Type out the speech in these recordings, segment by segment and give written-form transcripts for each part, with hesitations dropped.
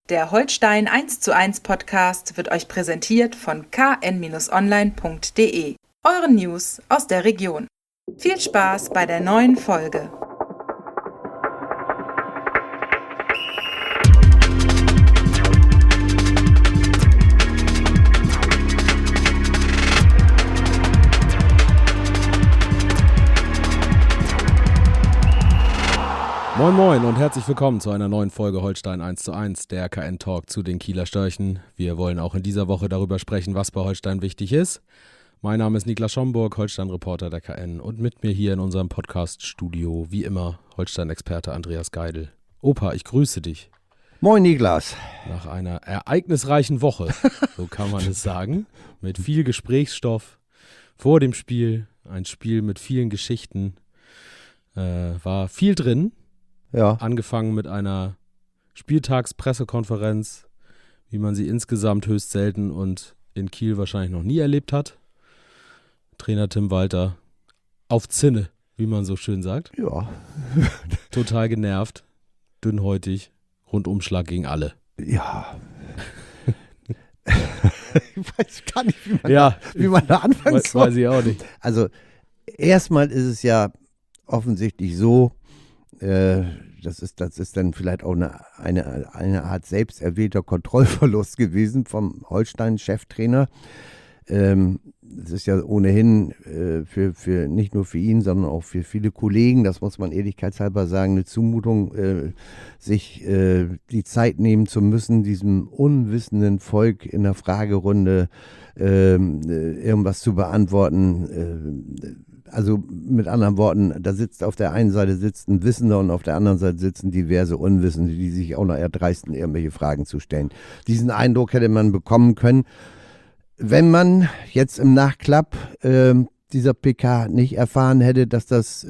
Der Holstein 1:1 Podcast wird euch präsentiert von kn-online.de, euren News aus der Region. Viel Spaß bei der neuen Folge. Moin Moin und herzlich willkommen zu einer neuen Folge Holstein 1:1, der KN-Talk zu den Kieler Störchen. Wir wollen auch in dieser Woche darüber sprechen, was bei Holstein wichtig ist. Mein Name ist Niklas Schomburg, Holstein-Reporter der KN, und mit mir hier in unserem Podcast-Studio, wie immer, Holstein-Experte Andreas Geidel. Opa, ich grüße dich. Moin Niklas. Nach einer ereignisreichen Woche, so kann man es sagen, mit viel Gesprächsstoff vor dem Spiel, ein Spiel mit vielen Geschichten, war viel drin. Ja. Angefangen mit einer Spieltagspressekonferenz, wie man sie insgesamt höchst selten und in Kiel wahrscheinlich noch nie erlebt hat. Trainer Tim Walter auf Zinne, wie man so schön sagt. Ja. Total genervt, dünnhäutig, Rundumschlag gegen alle. Ja. Ich weiß gar nicht, wie man da anfangen soll. Weiß ich auch nicht. Also erstmal ist es ja offensichtlich so, das ist dann vielleicht auch eine Art selbsterwählter Kontrollverlust gewesen vom Holstein-Cheftrainer. Das ist ja ohnehin für nicht nur für ihn, sondern auch für viele Kollegen, das muss man ehrlichkeitshalber sagen, eine Zumutung, sich die Zeit nehmen zu müssen, diesem unwissenden Volk in der Fragerunde irgendwas zu beantworten. Also mit anderen Worten, da sitzt auf der einen Seite sitzt ein Wissender und auf der anderen Seite sitzen diverse Unwissende, die sich auch noch erdreisten, irgendwelche Fragen zu stellen. Diesen Eindruck hätte man bekommen können, wenn man jetzt im Nachklapp dieser PK nicht erfahren hätte, dass das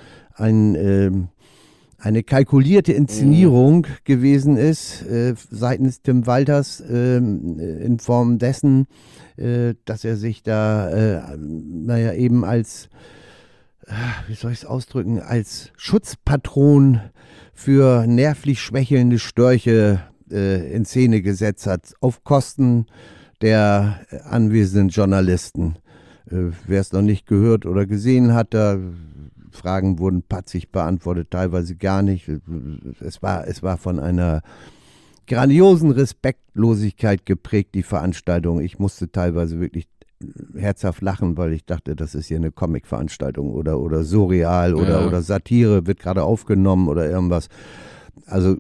eine kalkulierte Inszenierung gewesen ist seitens Tim Walters in Form dessen, dass er sich da, eben als, wie soll ich es ausdrücken, als Schutzpatron für nervlich schwächelnde Störche in Szene gesetzt hat, auf Kosten der anwesenden Journalisten. Wer es noch nicht gehört oder gesehen hat, da Fragen wurden patzig beantwortet, teilweise gar nicht. Es war von einer grandiosen Respektlosigkeit geprägt, die Veranstaltung. Ich musste teilweise wirklich herzhaft lachen, weil ich dachte, das ist hier eine Comic-Veranstaltung oder surreal oder Satire wird gerade aufgenommen oder irgendwas. Also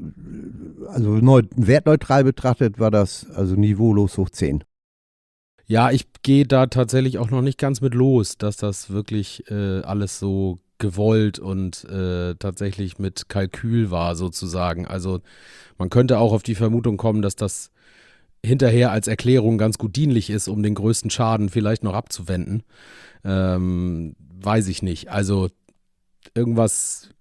wertneutral betrachtet war das also niveaulos hoch 10. Ja, ich gehe da tatsächlich auch noch nicht ganz mit los, dass das wirklich alles so gewollt und tatsächlich mit Kalkül war sozusagen. Also man könnte auch auf die Vermutung kommen, dass das hinterher als Erklärung ganz gut dienlich ist, um den größten Schaden vielleicht noch abzuwenden. Weiß ich nicht. Also irgendwas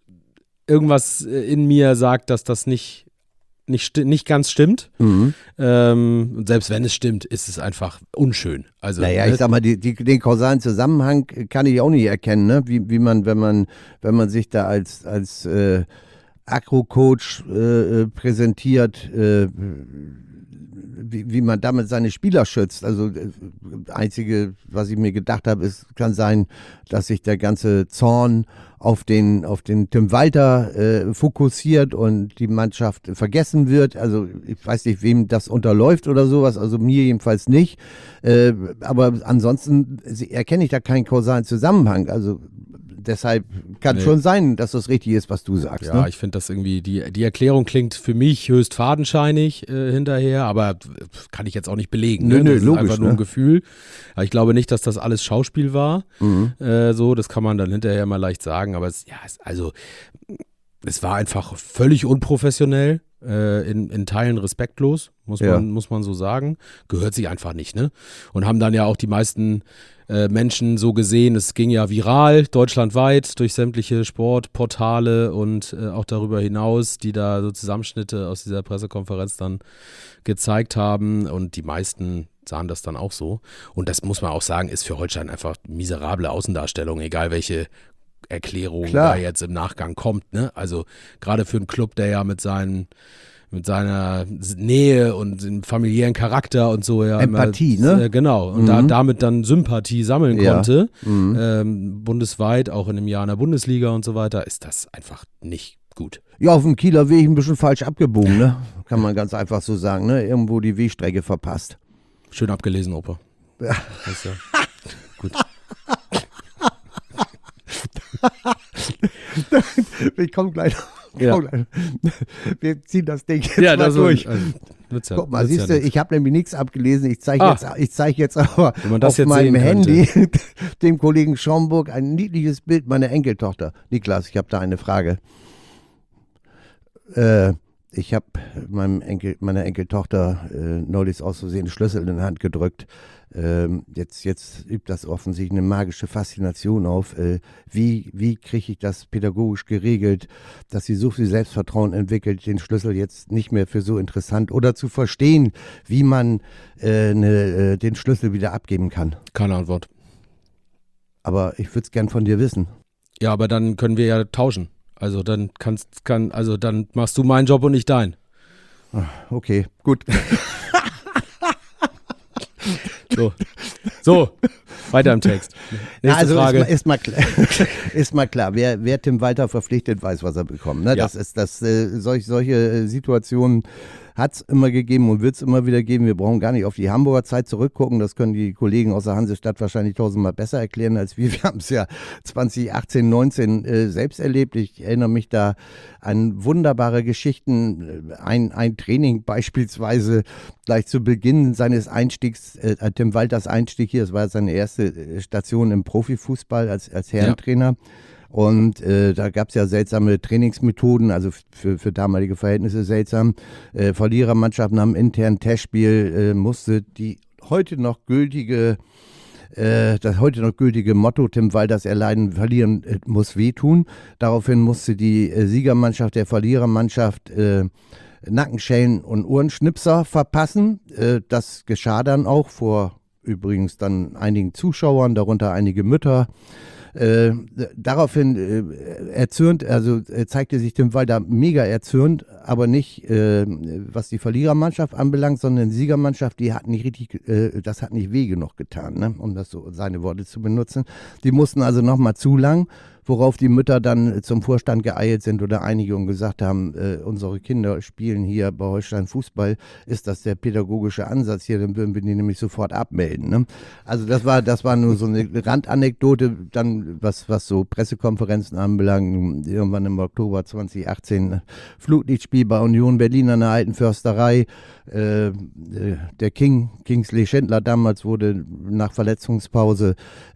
in mir sagt, dass das nicht ganz stimmt. Mhm. Und selbst wenn es stimmt, ist es einfach unschön. Also, ich sag mal, den kausalen Zusammenhang kann ich auch nicht erkennen, ne? Wie man, wenn man sich da als Agro-Coach präsentiert, wie man damit seine Spieler schützt. Also Einzige, was ich mir gedacht habe, kann sein, dass sich der ganze Zorn auf den Tim Walter fokussiert und die Mannschaft vergessen wird. Also ich weiß nicht, wem das unterläuft oder sowas, also mir jedenfalls nicht. Aber ansonsten erkenne ich da keinen kausalen Zusammenhang. Also deshalb kann schon sein, dass das richtig ist, was du sagst. Ja, ne? Ich finde das irgendwie, die Erklärung klingt für mich höchst fadenscheinig hinterher, aber kann ich jetzt auch nicht belegen. Nö, das logisch, ist einfach nur ein Gefühl. Aber ich glaube nicht, dass das alles Schauspiel war. Mhm. Das kann man dann hinterher mal leicht sagen, aber es war einfach völlig unprofessionell. In Teilen respektlos, muss man so sagen. Gehört sich einfach nicht, ne? Und haben dann ja auch die meisten Menschen so gesehen, es ging ja viral, deutschlandweit, durch sämtliche Sportportale und auch darüber hinaus, die da so Zusammenschnitte aus dieser Pressekonferenz dann gezeigt haben, und die meisten sahen das dann auch so. Und das muss man auch sagen, ist für Holstein einfach miserable Außendarstellung, egal welche Erklärung da jetzt im Nachgang kommt, ne? Also gerade für einen Club, der ja mit seinen mit seiner Nähe und dem familiären Charakter und so. Ja, Empathie, immer, ne? Genau. Und damit dann Sympathie sammeln Ja. konnte, bundesweit, auch in einem Jahr in der Bundesliga und so weiter, ist das einfach nicht gut. Ja, auf dem Kieler Weg ein bisschen falsch abgebogen, ne? Kann man ganz einfach so sagen, ne? Irgendwo die Wegstrecke verpasst. Schön abgelesen, Opa. Ja. Das ist ja gut. Ich komme gleich. Ja. Wir ziehen das Ding jetzt Ja, mal das durch. wird's ja, Guck mal, wird's siehst ja du, nix. ich habe nämlich nichts abgelesen. Ich zeige jetzt aber Wenn man das auf jetzt meinem sehen Handy dem Kollegen Schaumburg ein niedliches Bild meiner Enkeltochter. Niklas, ich habe da eine Frage. Ich habe meiner Enkeltochter neulich aus Versehen einen Schlüssel in die Hand gedrückt. Jetzt übt das offensichtlich eine magische Faszination auf. Wie kriege ich das pädagogisch geregelt, dass sie so viel Selbstvertrauen entwickelt, den Schlüssel jetzt nicht mehr für so interessant oder zu verstehen, wie man den Schlüssel wieder abgeben kann. Keine Antwort. Aber ich würde es gern von dir wissen. Ja, aber dann können wir ja tauschen. Also dann dann machst du meinen Job und ich deinen. Okay, gut. So, weiter im Text. Nächste Also Frage. ist mal klar, wer Tim Walter verpflichtet, weiß, was er bekommt. Ne? Ja. Solche Situationen hat es immer gegeben und wird es immer wieder geben. Wir brauchen gar nicht auf die Hamburger Zeit zurückgucken. Das können die Kollegen aus der Hansestadt wahrscheinlich tausendmal besser erklären als wir. Wir haben es ja 2018, 19 selbst erlebt. Ich erinnere mich da an wunderbare Geschichten. Ein Training beispielsweise gleich zu Beginn seines Einstiegs, Tim Walters Einstieg hier, das war seine erste Station im Profifußball als Herrentrainer. Und da gab es ja seltsame Trainingsmethoden, also für damalige Verhältnisse seltsam. Verlierermannschaften haben intern Testspiel, musste das heute noch gültige Motto Tim Walters erleiden, verlieren muss wehtun. Daraufhin musste die Siegermannschaft der Verlierermannschaft Nackenschellen und Ohrenschnipser verpassen. Das geschah dann auch vor übrigens dann einigen Zuschauern, darunter einige Mütter. Daraufhin erzürnt, zeigte sich Tim Walter mega erzürnt, aber nicht was die Verlierermannschaft anbelangt, sondern die Siegermannschaft, die hat nicht richtig, das hat nicht weh genug getan, ne? Um das so seine Worte zu benutzen. Die mussten also nochmal zu lang, worauf die Mütter dann zum Vorstand geeilt sind oder einige und gesagt haben, unsere Kinder spielen hier bei Holstein Fußball, ist das der pädagogische Ansatz hier, dann würden wir die nämlich sofort abmelden. Ne? Also das war nur so eine Randanekdote, dann was so Pressekonferenzen anbelangt, irgendwann im Oktober 2018 Flutlichtspiel bei Union Berlin an der Alten Försterei. Der Kingsley Schindler damals wurde nach Verletzungspause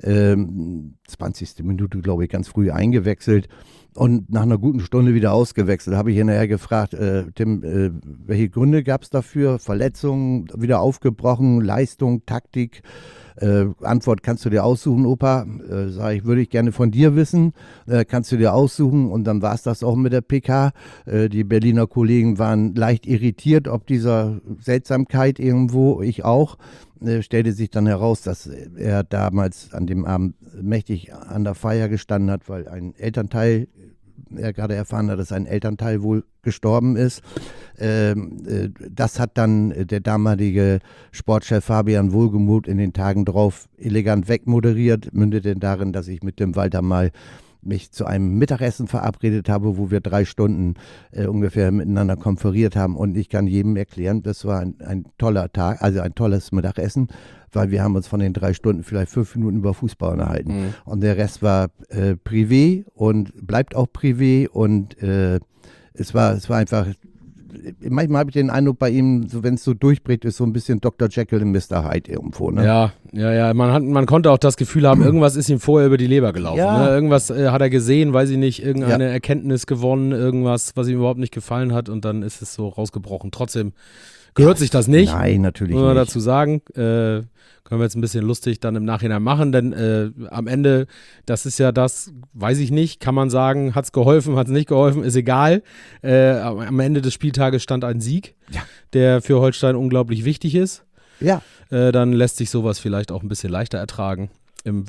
20. Minute, glaube ich, ganz früh eingewechselt und nach einer guten Stunde wieder ausgewechselt. Habe ich hinterher gefragt, Tim, welche Gründe gab es dafür? Verletzungen, wieder aufgebrochen, Leistung, Taktik? Antwort kannst du dir aussuchen, Opa. Sage ich, würde ich gerne von dir wissen. Kannst du dir aussuchen. Und dann war es das auch mit der PK. Die Berliner Kollegen waren leicht irritiert, ob dieser Seltsamkeit irgendwo, ich auch. Stellte sich dann heraus, dass er damals an dem Abend mächtig an der Feier gestanden hat, weil ein Elternteil, er gerade erfahren hat, dass ein Elternteil wohl gestorben ist. Das hat dann der damalige Sportchef Fabian Wohlgemuth in den Tagen drauf elegant wegmoderiert, mündete darin, dass ich mit dem Walter mal mich zu einem Mittagessen verabredet habe, wo wir 3 Stunden ungefähr miteinander konferiert haben. Und ich kann jedem erklären, das war ein toller Tag, also ein tolles Mittagessen, weil wir haben uns von den 3 Stunden vielleicht 5 Minuten über Fußball unterhalten. Mhm. Und der Rest war privé und bleibt auch privé. Und es war einfach, manchmal habe ich den Eindruck bei ihm, so wenn es so durchbricht, ist so ein bisschen Dr. Jekyll und Mr. Hyde irgendwo. Ne? Ja, man konnte auch das Gefühl haben, irgendwas ist ihm vorher über die Leber gelaufen. Ja. Ne? Irgendwas hat er gesehen, weiß ich nicht, irgendeine Erkenntnis gewonnen, irgendwas, was ihm überhaupt nicht gefallen hat und dann ist es so rausgebrochen. Trotzdem gehört sich das nicht. Nein, natürlich muss man nicht. dazu sagen. Können wir jetzt ein bisschen lustig dann im Nachhinein machen, denn am Ende, das ist ja das, weiß ich nicht, kann man sagen, hat es geholfen, hat es nicht geholfen, ist egal. Am Ende des Spieltages stand ein Sieg, der für Holstein unglaublich wichtig ist. Ja. Dann lässt sich sowas vielleicht auch ein bisschen leichter ertragen, im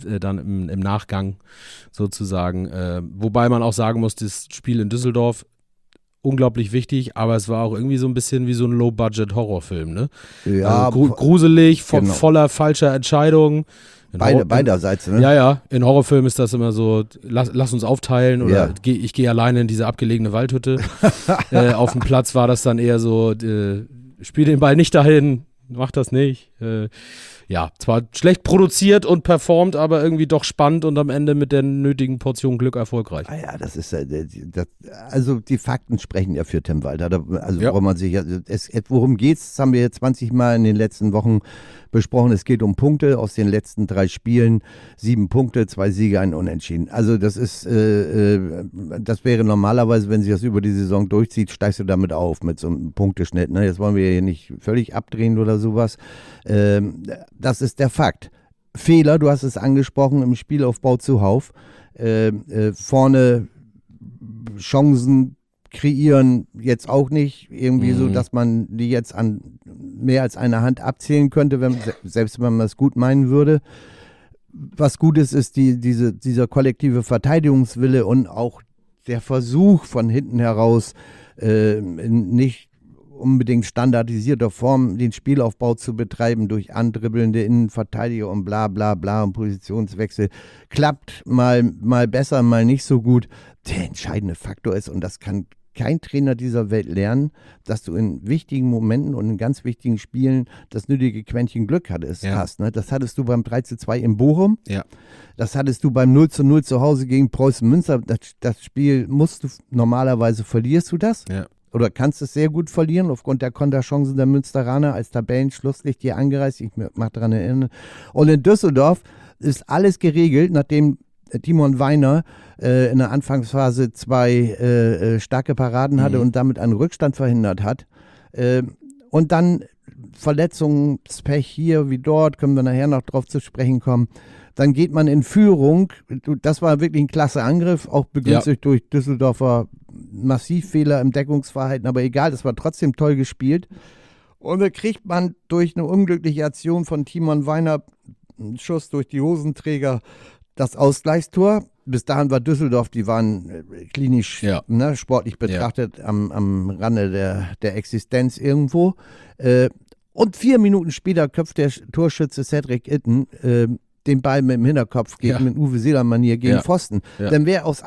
Nachgang sozusagen. Wobei man auch sagen muss, das Spiel in Düsseldorf unglaublich wichtig, aber es war auch irgendwie so ein bisschen wie so ein Low-Budget-Horrorfilm, ne? Ja, also gruselig, genau. voller falscher Entscheidungen. Beiderseits, ne? Ja. In Horrorfilmen ist das immer so, lass uns aufteilen oder Ja. ich gehe alleine in diese abgelegene Waldhütte. Auf dem Platz war das dann eher so, spiel den Ball nicht dahin, mach das nicht. Zwar schlecht produziert und performt, aber irgendwie doch spannend und am Ende mit der nötigen Portion Glück erfolgreich. Ja, das ist also die Fakten sprechen ja für Tim Walter. Worum man sich worum geht's? Das haben wir jetzt 20 Mal in den letzten Wochen besprochen. Es geht um Punkte aus den letzten 3 Spielen. 7 Punkte, 2 Siege, ein Unentschieden. Also das ist, das wäre normalerweise, wenn sich das über die Saison durchzieht, steigst du damit auf mit so einem Punkteschnitt. Ne? Jetzt wollen wir hier nicht völlig abdrehen oder sowas. Das ist der Fakt. Fehler, du hast es angesprochen, im Spielaufbau zuhauf. Vorne Chancen kreieren jetzt auch nicht irgendwie so, dass man die jetzt an mehr als einer Hand abzählen könnte, selbst wenn man das gut meinen würde. Was gut ist dieser kollektive Verteidigungswille und auch der Versuch von hinten heraus nicht unbedingt standardisierter Form den Spielaufbau zu betreiben durch andribbelnde Innenverteidiger und bla bla bla und Positionswechsel. Klappt mal besser, mal nicht so gut. Der entscheidende Faktor ist, und das kann kein Trainer dieser Welt lernen, dass du in wichtigen Momenten und in ganz wichtigen Spielen das nötige Quäntchen Glück hast. Ne? Das hattest du beim 3:2 in Bochum. Ja. Das hattest du beim 0:0 zu Hause gegen Preußen Münster. Das Spiel normalerweise verlierst du das. Ja. Oder kannst es sehr gut verlieren, aufgrund der Konterchancen der Münsteraner als Tabellenschlusslicht hier angereist. Ich mag daran erinnern. Und in Düsseldorf ist alles geregelt, nachdem Timon Weiner in der Anfangsphase 2 starke Paraden hatte und damit einen Rückstand verhindert hat. Und dann Verletzungspech hier wie dort, können wir nachher noch drauf zu sprechen kommen. Dann geht man in Führung. Das war wirklich ein klasse Angriff, auch begünstigt durch Düsseldorfer Massivfehler im Deckungsverhalten. Aber egal, das war trotzdem toll gespielt. Und da kriegt man durch eine unglückliche Aktion von Timon Weiner, einen Schuss durch die Hosenträger, das Ausgleichstor. Bis dahin war Düsseldorf, die waren klinisch, sportlich betrachtet, am Rande der Existenz irgendwo. Und 4 Minuten später köpft der Torschütze Cedric Itten den Ball mit dem Hinterkopf mit Uwe Seeler-Manier gegen Pfosten. Ja. Dann wäre aus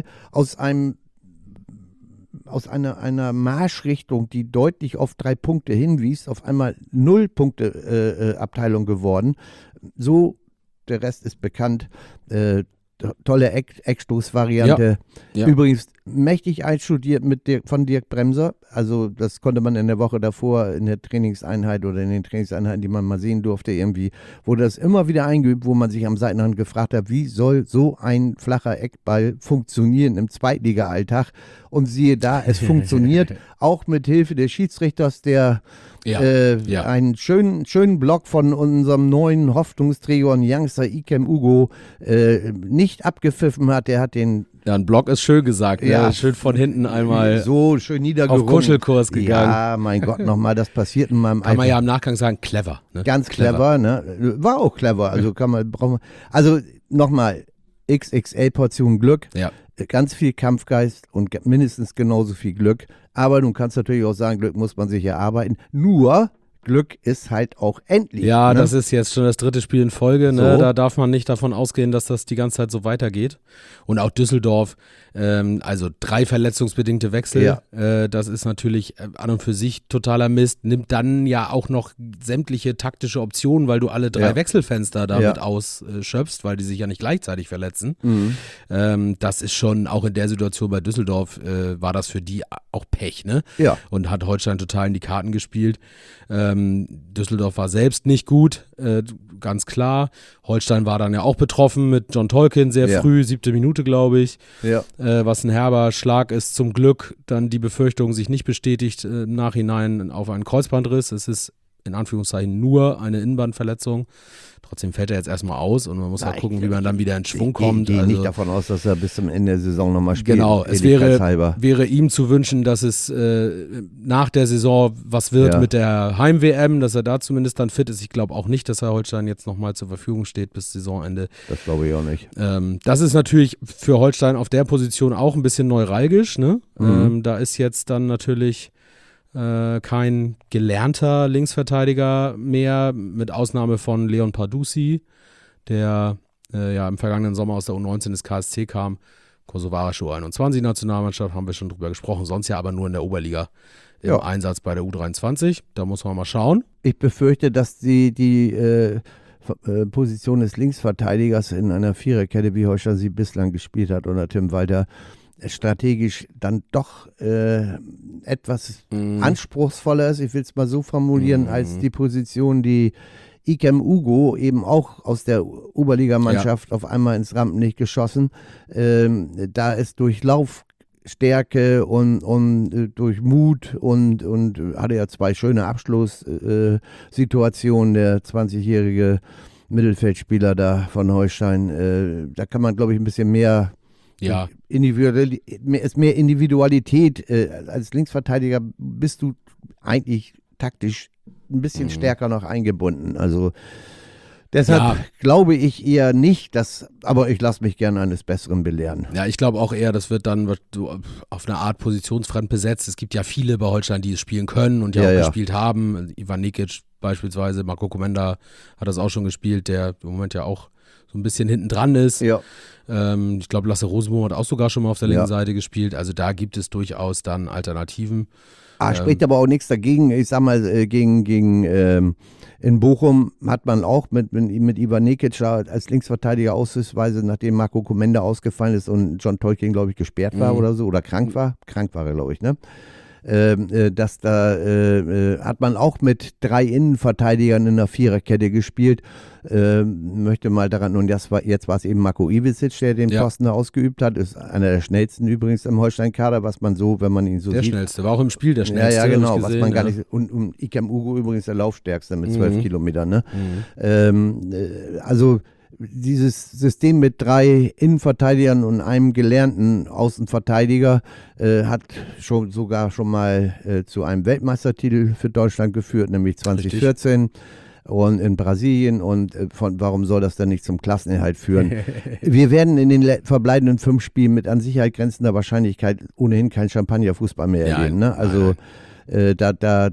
einer Marschrichtung, die deutlich auf 3 Punkte hinwies, auf einmal 0 Punkte Abteilung geworden. So, der Rest ist bekannt. Tolle Eckstoßvariante. Ja. Übrigens mächtig einstudiert von Dirk Bremser. Also das konnte man in der Woche davor in der Trainingseinheit oder in den Trainingseinheiten, die man mal sehen durfte, irgendwie wurde das immer wieder eingeübt, wo man sich am Seitenrand gefragt hat, wie soll so ein flacher Eckball funktionieren im Zweitliga-Alltag? Und siehe da, es funktioniert auch mit Hilfe des Schiedsrichters, der einen schönen Block von unserem neuen Hoffnungsträger und Youngster Ikem Ugo nicht abgepfiffen hat. Der hat den... Ja, ein Block ist schön gesagt. Ja. Schön von hinten einmal so schön niedergerungen. Auf Kuschelkurs gegangen. Ja, mein Gott, nochmal, das passiert in meinem Alter. Kann man ja im Nachgang sagen, clever. Ne? Ganz clever, ne? War auch clever. Also also nochmal, XXL-Portion Glück. Ja. Ganz viel Kampfgeist und mindestens genauso viel Glück. Aber du kannst natürlich auch sagen, Glück muss man sich erarbeiten. Nur Glück ist halt auch endlich. Ja, ne? Das ist jetzt schon das 3. Spiel in Folge. Ne? So. Da darf man nicht davon ausgehen, dass das die ganze Zeit so weitergeht. Und auch Düsseldorf, also 3 verletzungsbedingte Wechsel. Ja. Das ist natürlich an und für sich totaler Mist. Nimmt dann ja auch noch sämtliche taktische Optionen, weil du alle 3 Wechselfenster damit ausschöpfst, weil die sich ja nicht gleichzeitig verletzen. Mhm. Das ist schon, auch in der Situation bei Düsseldorf, war das für die auch Pech, ne? Ja. Und hat Holstein total in die Karten gespielt. Düsseldorf war selbst nicht gut, ganz klar. Holstein war dann ja auch betroffen mit John Tolkien sehr früh, 7. Minute, glaube ich. Ja. Was ein herber Schlag ist, zum Glück dann die Befürchtung sich nicht bestätigt, im Nachhinein auf einen Kreuzbandriss. Es ist in Anführungszeichen nur eine Innenbandverletzung. Trotzdem fällt er jetzt erstmal aus und man muss halt gucken, wie man dann wieder in Schwung kommt. Ich gehe nicht davon aus, dass er bis zum Ende der Saison nochmal spielt. Genau, es wäre ihm zu wünschen, dass es nach der Saison was wird mit der Heim-WM, dass er da zumindest dann fit ist. Ich glaube auch nicht, dass er Holstein jetzt nochmal zur Verfügung steht bis Saisonende. Das glaube ich auch nicht. Das ist natürlich für Holstein auf der Position auch ein bisschen neuralgisch. Ne? Da ist jetzt dann natürlich kein gelernter Linksverteidiger mehr, mit Ausnahme von Leon Parducci, der im vergangenen Sommer aus der U19 des KSC kam. Kosovarische U21-Nationalmannschaft, haben wir schon drüber gesprochen, sonst ja aber nur in der Oberliga im Einsatz bei der U23. Da muss man mal schauen. Ich befürchte, dass die Position des Linksverteidigers in einer Viererkette, wie Holstein sie bislang gespielt hat, unter Tim Walter, strategisch dann doch etwas anspruchsvoller ist, ich will es mal so formulieren, als die Position, die Ikem Ugo eben auch aus der Oberligamannschaft auf einmal ins Rampenlicht geschossen. Da ist durch Laufstärke und durch Mut und hatte ja 2 schöne Abschlusssituationen, der 20-jährige Mittelfeldspieler da von Holstein. Da kann man, glaube ich, ein bisschen mehr mehr Individualität. Als Linksverteidiger bist du eigentlich taktisch ein bisschen stärker noch eingebunden. Also deshalb glaube ich eher nicht, aber ich lasse mich gerne eines Besseren belehren. Ja, ich glaube auch eher, das wird dann auf eine Art positionsfremd besetzt. Es gibt ja viele bei Holstein, die es spielen können und auch gespielt haben. Ivan Nikic beispielsweise, Marco Komenda hat das auch schon gespielt, der im Moment ja auch so ein bisschen hinten dran ist. Ja. Ich glaube, Lasse Rosenbohm hat auch sogar schon mal auf der linken Seite gespielt. Also da gibt es durchaus dann Alternativen. Spricht aber auch nichts dagegen. Ich sag mal, in Bochum hat man auch mit Ivan Nikic als Linksverteidiger aussichtsweise, nachdem Marco Komenda ausgefallen ist und John Tolkien, glaube ich, gesperrt war oder so, oder krank war. Krank war er, glaube ich, ne? Hat man auch mit 3 Innenverteidigern in der Viererkette gespielt. Möchte mal daran, und jetzt war es eben Marko Ivičić, der den Posten da ausgeübt hat, ist einer der schnellsten übrigens im Holstein-Kader, was man so, wenn man ihn so sieht. Der schnellste, war auch im Spiel der schnellste. Ja, genau, was man gar nicht, und Ikem Ugo übrigens der Laufstärkste mit 12 Kilometern, ne? Also dieses System mit 3 Innenverteidigern und einem gelernten Außenverteidiger hat sogar schon mal zu einem Weltmeistertitel für Deutschland geführt, nämlich 2014. Richtig. Und in Brasilien warum soll das dann nicht zum Klassenerhalt führen? Wir werden in den verbleibenden 5 Spielen mit an Sicherheit grenzender Wahrscheinlichkeit ohnehin kein Champagnerfußball mehr erleben. Ne? Also da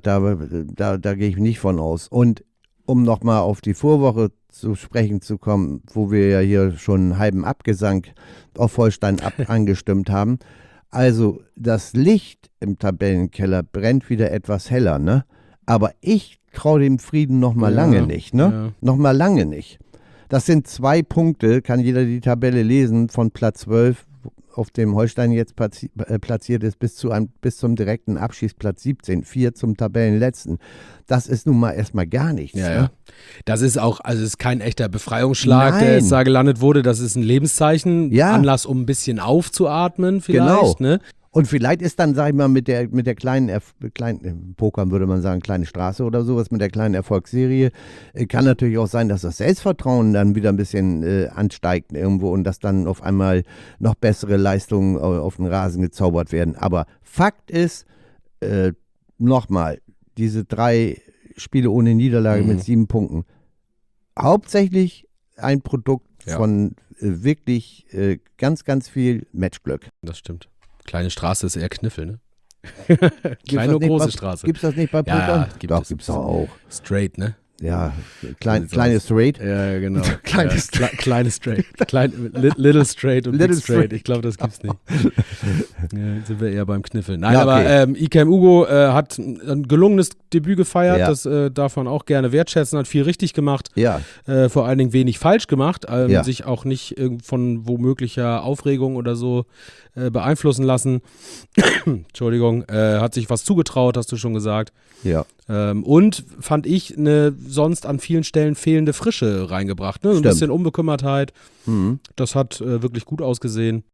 gehe ich nicht von aus. Und um nochmal auf die Vorwoche zu sprechen zu kommen, wo wir ja hier schon einen halben Abgesang auf Holstein angestimmt haben. Also das Licht im Tabellenkeller brennt wieder etwas heller, ne? Aber ich traue dem Frieden noch mal lange nicht, ne? Ja. Noch mal lange nicht. Das sind 2 Punkte, kann jeder die Tabelle lesen, von Platz 12, auf dem Holstein jetzt platziert ist, bis zum direkten Abschießplatz 17, 4 zum Tabellenletzten. Das ist nun mal erstmal gar nichts. Ja, ne? Ja. Das ist auch, also es ist kein echter Befreiungsschlag, der jetzt da gelandet wurde. Das ist ein Lebenszeichen, Anlass, um ein bisschen aufzuatmen vielleicht. Genau. Ne? Und vielleicht ist dann, sag ich mal, mit der kleinen Pokern würde man sagen, kleine Straße oder sowas, mit der kleinen Erfolgsserie, kann natürlich auch sein, dass das Selbstvertrauen dann wieder ein bisschen ansteigt irgendwo und dass dann auf einmal noch bessere Leistungen auf den Rasen gezaubert werden. Aber Fakt ist, nochmal, diese 3 Spiele ohne Niederlage mit 7 Punkten, hauptsächlich ein Produkt von wirklich ganz, ganz viel Matchglück. Das stimmt. Kleine Straße ist eher Kniffel, ne? Kleine und große Straße. Gibt's das nicht bei Poker? Ja, Doch, gibt's auch. Straight, ne? Ja, kleine Straight. Ja, genau. Kleine Straight. Little Straight und Big Straight. Ich glaube, das gibt's nicht. Ja, sind wir eher beim Kniffeln. Nein, aber Ikem Ugo hat ein gelungenes Debüt gefeiert. Ja. Das darf man auch gerne wertschätzen. Hat viel richtig gemacht. Ja. Vor allen Dingen wenig falsch gemacht. Sich auch nicht von womöglicher Aufregung oder so beeinflussen lassen. Entschuldigung. Hat sich was zugetraut, hast du schon gesagt. Ja. Und fand ich eine sonst an vielen Stellen fehlende Frische reingebracht. Ne? So ein bisschen Unbekümmertheit. Das hat wirklich gut ausgesehen.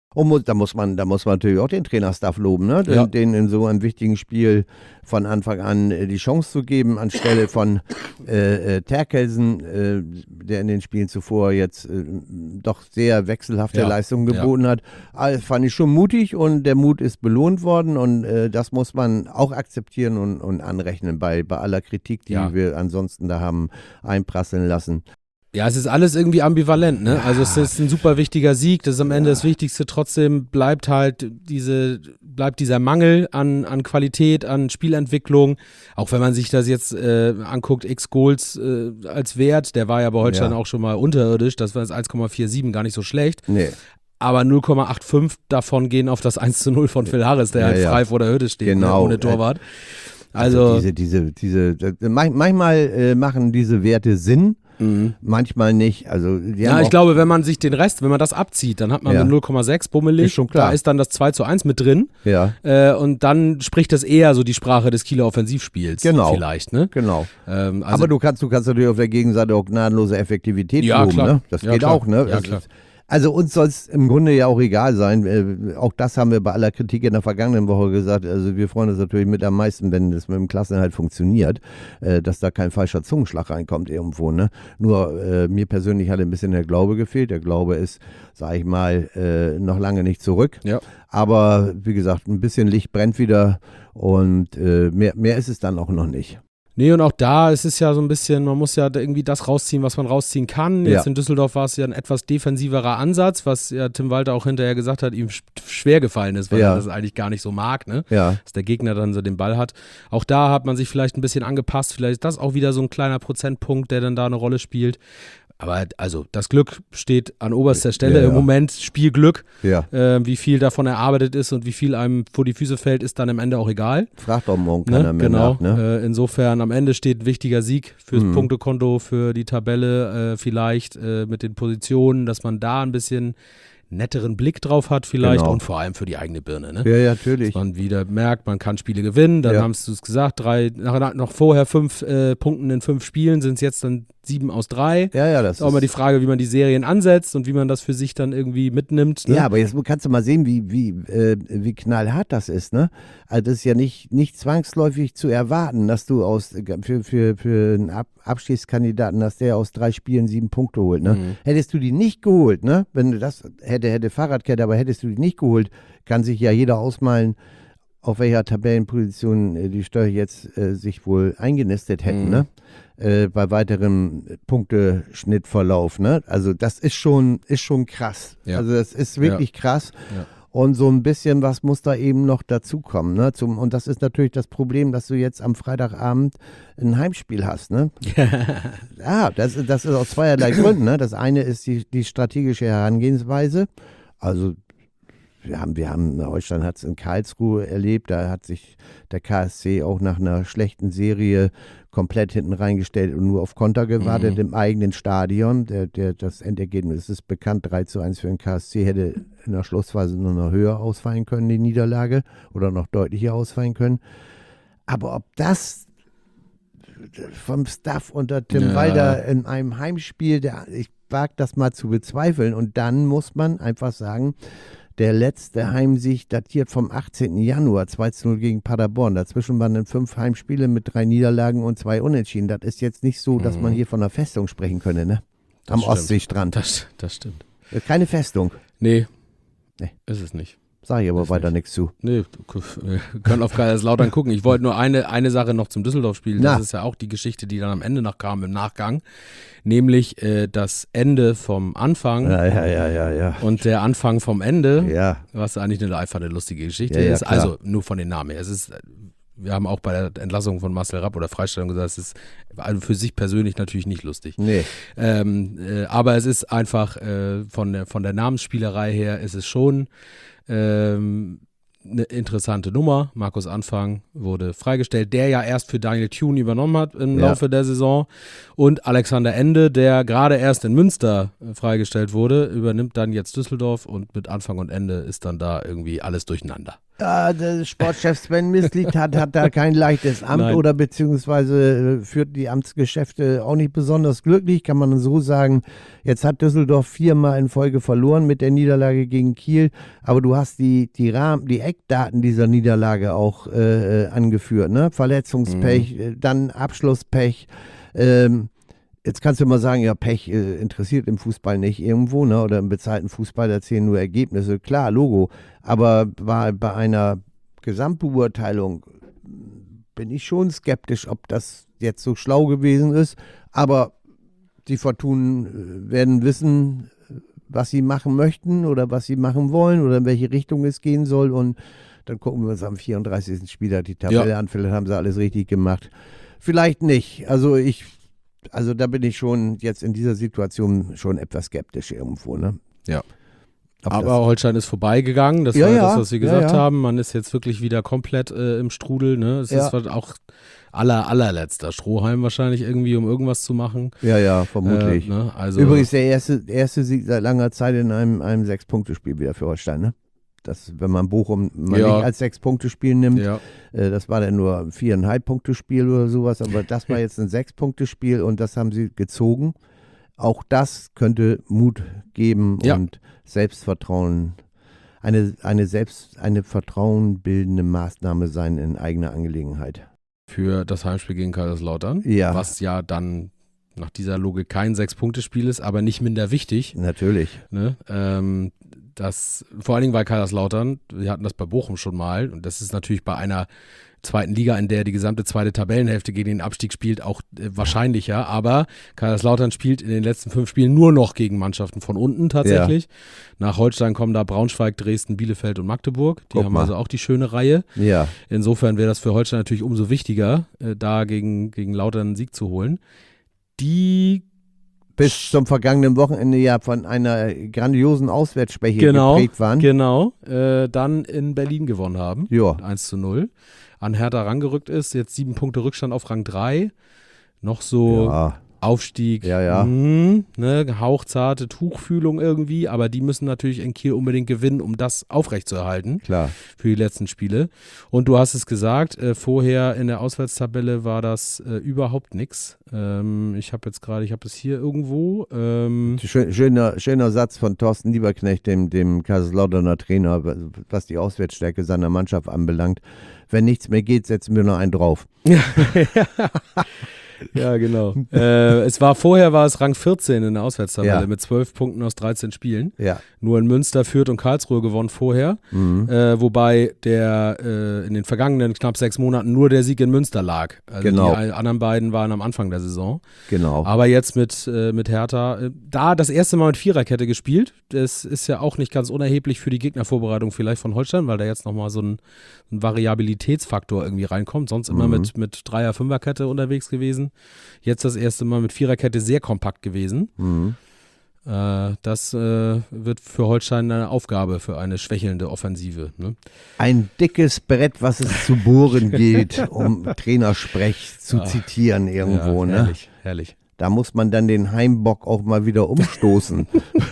Und da muss man natürlich auch den Trainerstaff loben, ne? Ja. Den in so einem wichtigen Spiel von Anfang an die Chance zu geben, anstelle von Terkelsen, der in den Spielen zuvor jetzt doch sehr wechselhafte Leistungen geboten hat. Also fand ich schon mutig und der Mut ist belohnt worden und das muss man auch akzeptieren und anrechnen bei aller Kritik, die wir ansonsten da haben einprasseln lassen. Ja, es ist alles irgendwie ambivalent, ne? Also es ist ein super wichtiger Sieg, das ist am Ende das Wichtigste, trotzdem bleibt dieser Mangel an Qualität, an Spielentwicklung, auch wenn man sich das jetzt anguckt, X-Goals als Wert, der war ja bei Holstein auch schon mal unterirdisch, das war jetzt 1,47, gar nicht so schlecht. Nee. Aber 0,85 davon gehen auf das 1:0 von Phil Harris, der halt frei vor der Hürde steht, genau. ohne Torwart. Also manchmal machen diese Werte Sinn. Manchmal nicht. Also ich glaube, wenn man das abzieht, dann hat man mit 0,6 bummelig, ist schon klar. Da ist dann das 2:1 mit drin. Ja. Und dann spricht das eher so die Sprache des Kieler Offensivspiels. Genau. Vielleicht, ne? Genau. Also, aber du kannst natürlich auf der Gegenseite auch gnadenlose Effektivität loben, klar. ne? Das geht auch, ne? Ja, klar. Also uns soll es im Grunde ja auch egal sein. Auch das haben wir bei aller Kritik in der vergangenen Woche gesagt. Also wir freuen uns natürlich mit am meisten, wenn das mit dem Klassenerhalt funktioniert, dass da kein falscher Zungenschlag reinkommt irgendwo. Ne? Nur mir persönlich hat ein bisschen der Glaube gefehlt. Der Glaube ist, sage ich mal, noch lange nicht zurück. Ja. Aber wie gesagt, ein bisschen Licht brennt wieder und mehr ist es dann auch noch nicht. Nee, und auch da ist es ja so ein bisschen, man muss ja irgendwie das rausziehen, was man rausziehen kann. Jetzt in Düsseldorf war es ja ein etwas defensiverer Ansatz, was ja Tim Walter auch hinterher gesagt hat, ihm schwer gefallen ist, weil er das eigentlich gar nicht so mag, ne? Ja. Dass der Gegner dann so den Ball hat. Auch da hat man sich vielleicht ein bisschen angepasst, vielleicht ist das auch wieder so ein kleiner Prozentpunkt, der dann da eine Rolle spielt. Aber also das Glück steht an oberster Stelle im Moment, Spielglück. Ja. Wie viel davon erarbeitet ist und wie viel einem vor die Füße fällt, ist dann am Ende auch egal. Fragt doch morgen keiner mehr nach, ne? Insofern am Ende steht ein wichtiger Sieg fürs Punktekonto, für die Tabelle vielleicht mit den Positionen, dass man da ein bisschen netteren Blick drauf hat vielleicht und vor allem für die eigene Birne. Ne? Ja, natürlich. Dass man wieder merkt, man kann Spiele gewinnen, dann haben du es gesagt, noch vorher 5 Punkten in 5 Spielen, sind es jetzt dann 7 aus 3. Ja, das ist auch mal die Frage, wie man die Serien ansetzt und wie man das für sich dann irgendwie mitnimmt. Ne? Ja, aber jetzt kannst du mal sehen, wie knallhart das ist. Ne? Also das ist ja nicht zwangsläufig zu erwarten, dass du für einen Abschiedskandidaten, dass der aus 3 Spielen 7 Punkte holt. Ne? Hättest du die nicht geholt, ne? Wenn du das hätte Fahrradkette, aber hättest du die nicht geholt, kann sich ja jeder ausmalen, auf welcher Tabellenposition die Störche jetzt sich wohl eingenistet hätten, ne? Bei weiterem Punkteschnittverlauf, ne? Also das ist schon krass. Ja. Also das ist wirklich krass. Ja. Und so ein bisschen was muss da eben noch dazukommen, ne? Und das ist natürlich das Problem, dass du jetzt am Freitagabend ein Heimspiel hast, ne? Ja, das ist aus zweierlei Gründen, ne? Das eine ist die strategische Herangehensweise. Also Holstein hat es in Karlsruhe erlebt, da hat sich der KSC auch nach einer schlechten Serie komplett hinten reingestellt und nur auf Konter gewartet im eigenen Stadion. Das Endergebnis ist bekannt, 3:1 für den KSC, hätte in der Schlussphase nur noch höher ausfallen können, die Niederlage, oder noch deutlicher ausfallen können. Aber ob das vom Staff unter Tim Walter in einem Heimspiel, ich wage das mal zu bezweifeln, und dann muss man einfach sagen, der letzte Heimsieg datiert vom 18. Januar, 2:0 gegen Paderborn. Dazwischen waren dann 5 Heimspiele mit 3 Niederlagen und 2 Unentschieden. Das ist jetzt nicht so, dass man hier von einer Festung sprechen könne, ne? Am Ostseestrand. Das stimmt. Keine Festung. Nee, ist es nicht. Sag ich aber weiter nichts zu. Nee, wir können auf Kaiserslautern gucken. Ich wollte nur eine Sache noch zum Düsseldorf-Spiel. Das ist ja auch die Geschichte, die dann am Ende noch kam im Nachgang. Nämlich das Ende vom Anfang und der Anfang vom Ende, was eigentlich einfach eine lustige Geschichte ist. Klar. Also nur von den Namen her. Wir haben auch bei der Entlassung von Marcel Rapp oder Freistellung gesagt, es ist für sich persönlich natürlich nicht lustig. Nee. Aber es ist einfach von der Namensspielerei her ist es schon eine interessante Nummer. Markus Anfang wurde freigestellt, der ja erst für Daniel Thune übernommen hat im Laufe der Saison. Und Alexander Ende, der gerade erst in Münster freigestellt wurde, übernimmt dann jetzt Düsseldorf und mit Anfang und Ende ist dann da irgendwie alles durcheinander. Der Sportchef Sven Mislied hat da kein leichtes Amt Nein. oder beziehungsweise führt die Amtsgeschäfte auch nicht besonders glücklich, kann man so sagen. Jetzt hat Düsseldorf 4-mal in Folge verloren mit der Niederlage gegen Kiel, aber du hast die Eckdaten dieser Niederlage auch angeführt, ne? Verletzungspech, dann Abschlusspech. Jetzt kannst du immer sagen, ja, Pech interessiert im Fußball nicht irgendwo, ne? Oder im bezahlten Fußball, da zählen nur Ergebnisse. Klar, Logo. Aber bei einer Gesamtbeurteilung bin ich schon skeptisch, ob das jetzt so schlau gewesen ist. Aber die Fortunen werden wissen, was sie machen möchten oder was sie machen wollen oder in welche Richtung es gehen soll. Und dann gucken wir uns am 34. Spieltag die Tabelle an. Vielleicht haben sie alles richtig gemacht. Vielleicht nicht. Also da bin ich schon jetzt in dieser Situation schon etwas skeptisch irgendwo, ne? Ja. Aber Holstein ist vorbeigegangen, das war das, was wir gesagt haben. Man ist jetzt wirklich wieder komplett im Strudel, ne? Es ist auch allerletzter Strohhalm wahrscheinlich irgendwie, um irgendwas zu machen. Ja, vermutlich. Ne? Also übrigens der erste Sieg seit langer Zeit in einem 6-Punkte-Spiel wieder für Holstein, ne? Das, wenn man Bochum nicht als 6-Punkte-Spiel nimmt, das war dann nur ein 4,5-Punkte-Spiel oder sowas, aber das war jetzt ein 6-Punkte-Spiel und das haben sie gezogen. Auch das könnte Mut geben und Selbstvertrauen, eine vertrauenbildende Maßnahme sein in eigener Angelegenheit. Für das Heimspiel gegen Kaiserslautern, was ja dann nach dieser Logik kein 6-Punkte-Spiel ist, aber nicht minder wichtig. Natürlich. Ne? Das, vor allen Dingen bei Kaiserslautern, wir hatten das bei Bochum schon mal und das ist natürlich bei einer zweiten Liga, in der die gesamte zweite Tabellenhälfte gegen den Abstieg spielt, auch wahrscheinlicher, aber Kaiserslautern spielt in den letzten 5 Spielen nur noch gegen Mannschaften von unten tatsächlich. Nach Holstein kommen da Braunschweig, Dresden, Bielefeld und Magdeburg, die haben also auch die schöne Reihe. Ja. Insofern wäre das für Holstein natürlich umso wichtiger, da gegen Lautern einen Sieg zu holen. Die bis zum vergangenen Wochenende ja von einer grandiosen Auswärtsschwäche geprägt waren. Genau, dann in Berlin gewonnen haben, 1:0. An Hertha rangerückt ist, jetzt 7 Punkte Rückstand auf Rang 3. Noch so Aufstieg, ne, hauchzarte Tuchfühlung irgendwie, aber die müssen natürlich in Kiel unbedingt gewinnen, um das aufrechtzuerhalten. Klar. Für die letzten Spiele. Und du hast es gesagt, vorher in der Auswärtstabelle war das überhaupt nichts. Ich habe es hier irgendwo. Schöner Satz von Thorsten Lieberknecht, dem Kaiserslauterner Trainer, was die Auswärtsstärke seiner Mannschaft anbelangt. Wenn nichts mehr geht, setzen wir noch einen drauf. Ja, genau. Vorher war es Rang 14 in der Auswärtstabelle mit 12 Punkten aus 13 Spielen. Ja. Nur in Münster, Fürth und Karlsruhe gewonnen vorher. Wobei in den vergangenen knapp 6 Monaten nur der Sieg in Münster lag. Also die anderen beiden waren am Anfang der Saison. Genau. Aber jetzt mit Hertha, da das erste Mal mit Viererkette gespielt. Das ist ja auch nicht ganz unerheblich für die Gegnervorbereitung vielleicht von Holstein, weil da jetzt nochmal so ein Variabilitätsfaktor irgendwie reinkommt. Sonst immer mit Dreier-, Fünferkette unterwegs gewesen. Jetzt das erste Mal mit Viererkette sehr kompakt gewesen. Das wird für Holstein eine Aufgabe für eine schwächelnde Offensive. Ne? Ein dickes Brett, was es zu bohren gilt, um Trainersprech zu zitieren irgendwo. Ja, herrlich, herrlich. Da muss man dann den Heimbock auch mal wieder umstoßen.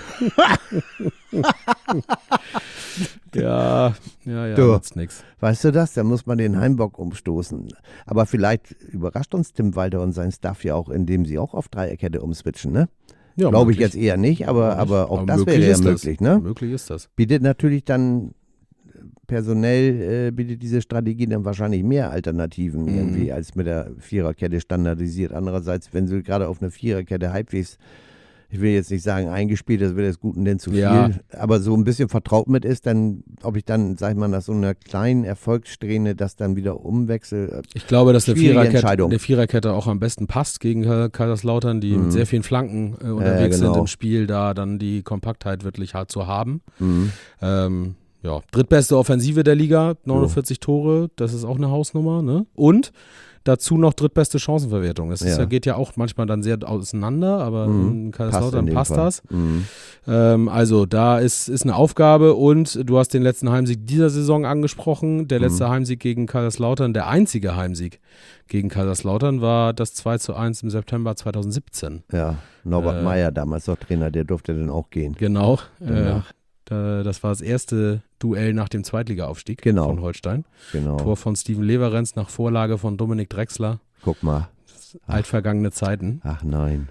Ja, nutzt nix. Weißt du das? Da muss man den Heimbock umstoßen. Aber vielleicht überrascht uns Tim Walter und sein Staff ja auch, indem sie auch auf Dreierkette umswitchen, ne? Ja, glaube ich jetzt eher nicht, aber auch das wäre ja möglich, ne? Möglich ist das. Bietet natürlich dann personell, bietet diese Strategie dann wahrscheinlich mehr Alternativen irgendwie als mit der Viererkette standardisiert. Andererseits, wenn sie gerade auf eine Viererkette halbwegs, ich will jetzt nicht sagen eingespielt, das wäre des Guten denn zu viel, aber so ein bisschen vertraut mit ist, dann, ob ich dann, sag ich mal, nach so einer kleinen Erfolgssträhne das dann wieder umwechsel. Ich glaube, dass eine Viererkette auch am besten passt gegen Kaiserslautern, die mit sehr vielen Flanken unterwegs sind im Spiel, da dann die Kompaktheit wirklich hart zu haben. Drittbeste Offensive der Liga, 49 Tore, das ist auch eine Hausnummer, ne? Und dazu noch drittbeste Chancenverwertung. Das geht ja auch manchmal dann sehr auseinander, aber in Kaiserslautern passt das. Also da ist eine Aufgabe und du hast den letzten Heimsieg dieser Saison angesprochen. Der letzte Heimsieg gegen Kaiserslautern, der einzige Heimsieg gegen Kaiserslautern war das 2:1 im September 2017. Ja, Norbert Meyer, damals noch Trainer, der durfte dann auch gehen. Genau. Das war das erste Duell nach dem Zweitliga-Aufstieg von Holstein. Genau. Tor von Steven Leverenz nach Vorlage von Dominik Drexler. Guck mal. Altvergangene Zeiten. Ach nein.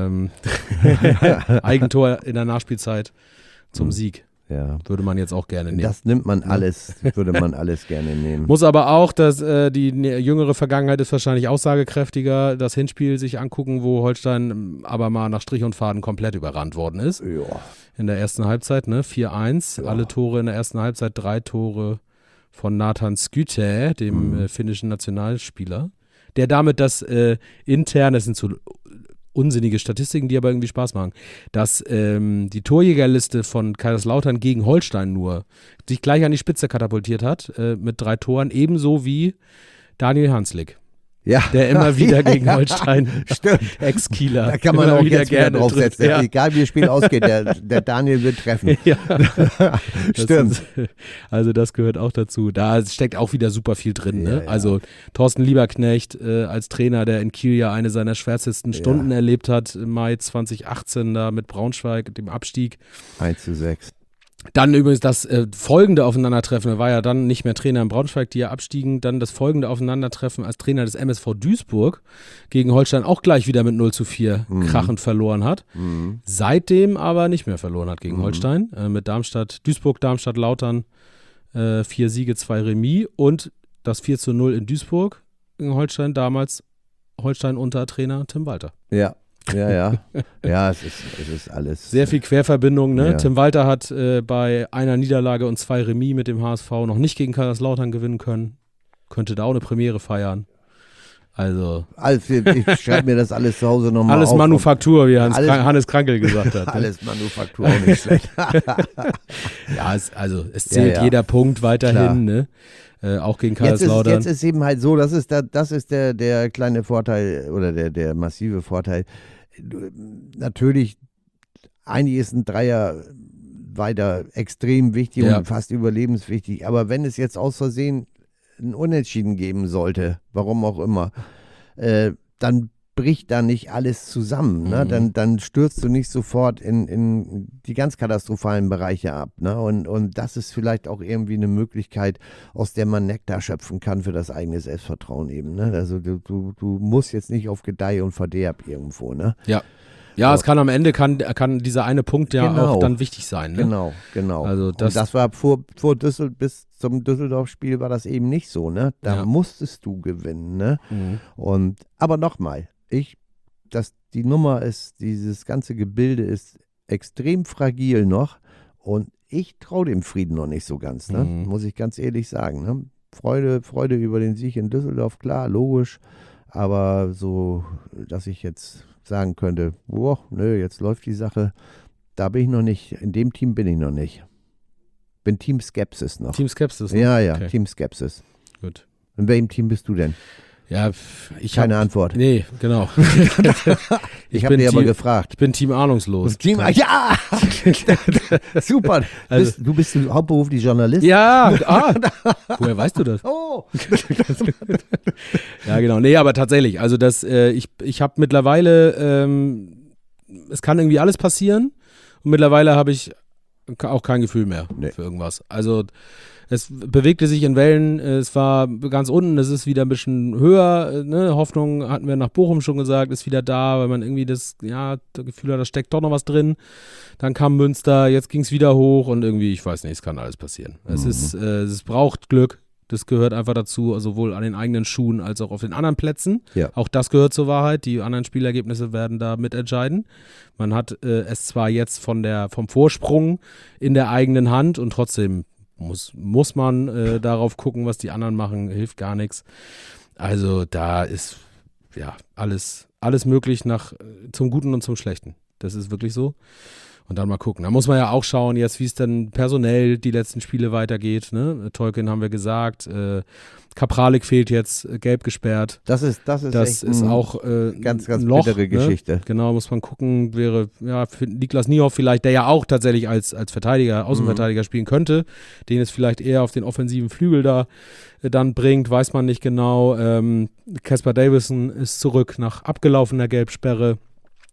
Eigentor in der Nachspielzeit zum Sieg. Ja. Würde man jetzt auch gerne nehmen. Das nimmt man alles, würde man alles gerne nehmen. Muss aber auch, dass die jüngere Vergangenheit ist wahrscheinlich aussagekräftiger, das Hinspiel sich angucken, wo Holstein aber mal nach Strich und Faden komplett überrannt worden ist. Ja. In der ersten Halbzeit, 4-1. Ja. Alle Tore in der ersten Halbzeit, 3 Tore von Nathan Skytte, dem finnischen Nationalspieler. Der damit das interne, das sind so unsinnige Statistiken, die aber irgendwie Spaß machen, dass die Torjägerliste von Kaiserslautern gegen Holstein nur sich gleich an die Spitze katapultiert hat, mit 3 Toren, ebenso wie Daniel Hanslik. Ja. Der immer wieder gegen Holstein, Ex-Kieler. Da kann man auch jetzt gerne draufsetzen. Ja. Egal wie das Spiel ausgeht, der Daniel wird treffen. Ja. Stimmt. Also das gehört auch dazu. Da steckt auch wieder super viel drin. Ne? Ja. Also Thorsten Lieberknecht als Trainer, der in Kiel ja eine seiner schwärzesten Stunden erlebt hat, im Mai 2018 da mit Braunschweig, dem Abstieg. 1:6. Dann übrigens das folgende Aufeinandertreffen, er war ja dann nicht mehr Trainer in Braunschweig, die ja abstiegen, dann das folgende Aufeinandertreffen als Trainer des MSV Duisburg gegen Holstein auch gleich wieder mit 0:4 krachend verloren hat. Seitdem aber nicht mehr verloren hat gegen Holstein, mit Darmstadt, Duisburg, Darmstadt, Lautern, 4 Siege, 2 Remis und das 4:0 in Duisburg gegen Holstein, damals Holstein unter Trainer Tim Walter. Ja. Ja, es ist alles. Sehr viel Querverbindung, ne? Ja. Tim Walter hat bei einer Niederlage und 2 Remis mit dem HSV noch nicht gegen Kaiserslautern gewinnen können. Könnte da auch eine Premiere feiern. Also ich schreibe mir das alles zu Hause nochmal auf. Alles Manufaktur, wie Hannes Krankel gesagt hat. Alles Manufaktur, auch nicht schlecht. Ja, es zählt jeder Punkt weiterhin, ne? Auch gegen Kaiserslautern. Jetzt ist eben halt so, das ist der kleine Vorteil oder der massive Vorteil. Natürlich, eigentlich ist ein Dreier weiter extrem wichtig und fast überlebenswichtig, aber wenn es jetzt aus Versehen ein Unentschieden geben sollte, warum auch immer, dann bricht da nicht alles zusammen. Ne? Dann stürzt du nicht sofort in die ganz katastrophalen Bereiche ab. Ne? Und das ist vielleicht auch irgendwie eine Möglichkeit, aus der man Nektar schöpfen kann für das eigene Selbstvertrauen eben. Ne? Also du musst jetzt nicht auf Gedeih und Verderb irgendwo. Ne? Ja. Ja, es kann am Ende dieser eine Punkt auch dann wichtig sein. Ne? Genau. Also das war vor bis zum Düsseldorf-Spiel war das eben nicht so. Ne? Da musstest du gewinnen. Ne? Aber nochmal, die Nummer ist, dieses ganze Gebilde ist extrem fragil noch und ich traue dem Frieden noch nicht so ganz, ne? Muss ich ganz ehrlich sagen. Ne? Freude über den Sieg in Düsseldorf, klar, logisch, aber so, dass ich jetzt sagen könnte, jetzt läuft die Sache, da bin ich noch nicht, in dem Team bin ich noch nicht. Bin Team Skepsis noch. Team Skepsis? Ne? Ja, okay. Team Skepsis. Gut. In welchem Team bist du denn? Ja, keine Antwort. Nee, genau. Ich habe dir aber gefragt. Ich bin Team ahnungslos. Ja! Super. Also, du bist hauptberuflich Journalist? Ja, woher weißt du das? Oh! Ja, genau. Nee, aber tatsächlich, also ich habe mittlerweile, es kann irgendwie alles passieren und mittlerweile habe ich auch kein Gefühl mehr für irgendwas. Also es bewegte sich in Wellen, es war ganz unten, es ist wieder ein bisschen höher, ne? Hoffnung hatten wir nach Bochum schon gesagt, ist wieder da, weil man irgendwie das Gefühl hat, da steckt doch noch was drin. Dann kam Münster, jetzt ging es wieder hoch und irgendwie, ich weiß nicht, es kann alles passieren. Es braucht Glück, das gehört einfach dazu, sowohl an den eigenen Schuhen als auch auf den anderen Plätzen. Ja. Auch das gehört zur Wahrheit, die anderen Spielergebnisse werden da mitentscheiden. Man hat es zwar jetzt vom Vorsprung in der eigenen Hand und trotzdem muss man darauf gucken, was die anderen machen, hilft gar nichts. Also da ist alles möglich zum Guten und zum Schlechten. Das ist wirklich so. Und dann mal gucken. Da muss man ja auch schauen, jetzt wie es dann personell die letzten Spiele weitergeht. Ne? Tolkien haben wir gesagt. Kapralik fehlt jetzt, gelb gesperrt. Das ist echt auch ganz, ganz ein Loch, bittere Geschichte. Ne? Genau, muss man gucken. Wäre für Niklas Niehoff vielleicht, der ja auch tatsächlich als Verteidiger, Außenverteidiger spielen könnte, den es vielleicht eher auf den offensiven Flügel da dann bringt, weiß man nicht genau. Casper Davison ist zurück nach abgelaufener Gelbsperre.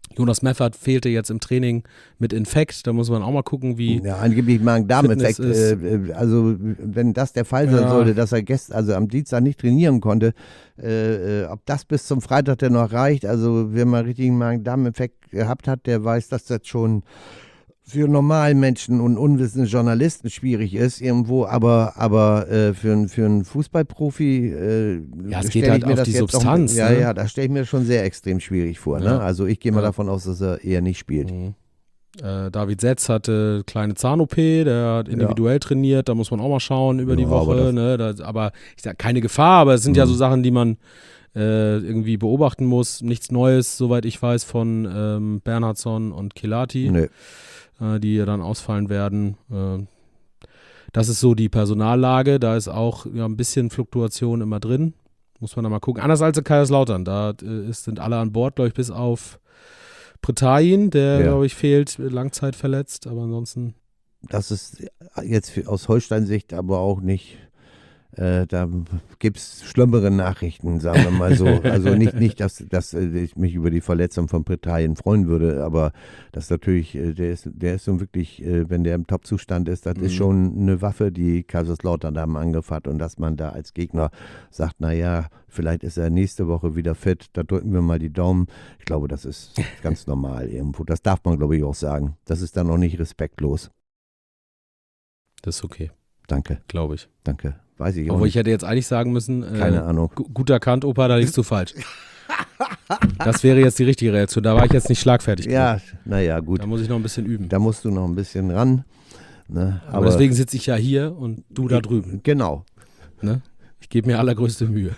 Jonas Meffert fehlte jetzt im Training mit Infekt. Da muss man auch mal gucken, wie. Ja, angeblich Magen-Darm-Effekt. Also, wenn das der Fall sein sollte, dass er also am Dienstag nicht trainieren konnte, ob das bis zum Freitag denn noch reicht, also wer mal richtigen Magen-Darm-Effekt gehabt hat, der weiß, dass das schon für normalen Menschen und unwissende Journalisten schwierig ist irgendwo, aber für einen Fußballprofi es geht halt auf die Substanz. Ja, das stelle ich mir schon sehr extrem schwierig vor. Ja. Ne? Also ich gehe mal davon aus, dass er eher nicht spielt. Mhm. David Setz hatte kleine Zahn-OP, der hat individuell trainiert, da muss man auch mal schauen über die Woche. Aber ich sage keine Gefahr, aber es sind ja so Sachen, die man irgendwie beobachten muss. Nichts Neues, soweit ich weiß, von Bernhardsson und Kelati. Nee. Die ja dann ausfallen werden. Das ist so die Personallage. Da ist auch ein bisschen Fluktuation immer drin. Muss man da mal gucken. Anders als in Kaiserslautern. Da sind alle an Bord, glaube ich, bis auf Pretayin, der, glaube ich, fehlt, langzeitverletzt. Aber ansonsten. Das ist jetzt aus Holstein-Sicht aber auch nicht. Da gibt es schlimmere Nachrichten, sagen wir mal so. Also nicht dass ich mich über die Verletzung von Pretayin freuen würde, aber das natürlich, der ist so wirklich, wenn der im Top-Zustand ist, das ist schon eine Waffe, die Kaiserslautern da im Angriff hat und dass man da als Gegner sagt, naja, vielleicht ist er nächste Woche wieder fit, da drücken wir mal die Daumen. Ich glaube, das ist ganz normal irgendwo. Das darf man, glaube ich, auch sagen. Das ist dann auch nicht respektlos. Das ist okay. Danke. Glaube ich. Danke. Weiß ich auch Obwohl nicht. ich hätte jetzt eigentlich sagen müssen, keine Ahnung. Gut erkannt, Opa, da liegst du falsch. Das wäre jetzt die richtige Reaktion. Da war ich jetzt nicht schlagfertig. Ja, naja, gut. Da muss ich noch ein bisschen üben. Da musst du noch ein bisschen ran. Ne? Aber deswegen sitze ich ja hier und du da drüben. Genau. Ne? Ich gebe mir allergrößte Mühe.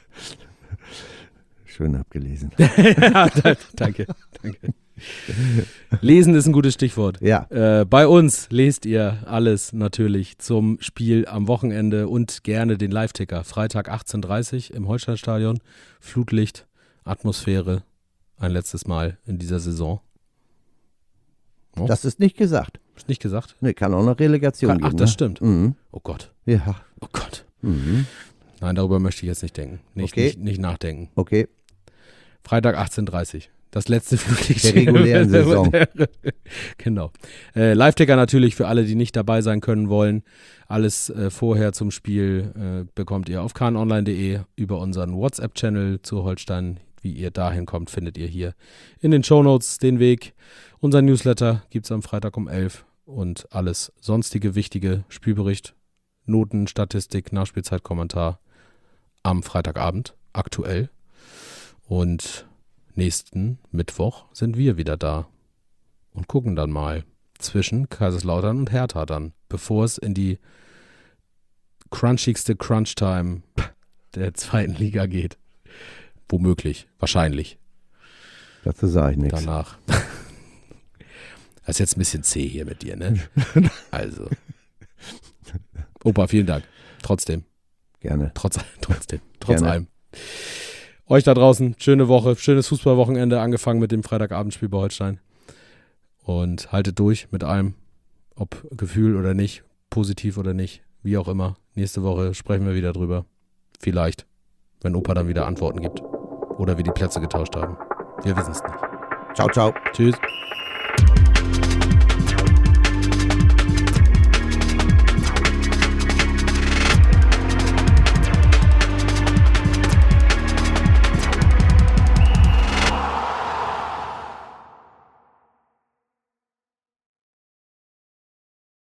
Schön abgelesen. Ja, danke. Lesen ist ein gutes Stichwort. Ja. Bei uns lest ihr alles natürlich zum Spiel am Wochenende und gerne den Live-Ticker. Freitag 18:30 Uhr im Holsteinstadion. Flutlicht, Atmosphäre, ein letztes Mal in dieser Saison. Oh. Das ist nicht gesagt. Ist nicht gesagt? Ne, kann auch noch Relegation geben. Ach, das stimmt. Mhm. Oh Gott. Ja. Oh Gott. Mhm. Nein, darüber möchte ich jetzt nicht denken. Nicht nachdenken. Okay. Freitag 18:30 Uhr. Das letzte Flutlicht der regulären Saison. Genau. Live-Ticker natürlich für alle, die nicht dabei sein können wollen. Alles vorher zum Spiel bekommt ihr auf kanonline.de über unseren WhatsApp-Channel zu Holstein. Wie ihr dahin kommt, findet ihr hier in den Shownotes den Weg. Unser Newsletter gibt es am Freitag um 11 und alles sonstige wichtige, Spielbericht, Noten, Statistik, Nachspielzeitkommentar am Freitagabend, aktuell. Und nächsten Mittwoch sind wir wieder da und gucken dann mal zwischen Kaiserslautern und Hertha dann, bevor es in die crunchigste Crunch-Time der zweiten Liga geht. Womöglich, wahrscheinlich. Dazu sage ich nichts. Danach. Das ist jetzt ein bisschen zäh hier mit dir, ne? Also. Opa, vielen Dank. Trotzdem. Gerne. Trotz Gerne. allem. Euch da draußen, schöne Woche, schönes Fußballwochenende, angefangen mit dem Freitagabendspiel bei Holstein. Und haltet durch mit allem, ob Gefühl oder nicht, positiv oder nicht, wie auch immer. Nächste Woche sprechen wir wieder drüber. Vielleicht, wenn Opa dann wieder Antworten gibt. Oder wir die Plätze getauscht haben. Wir wissen es nicht. Ciao, ciao. Tschüss.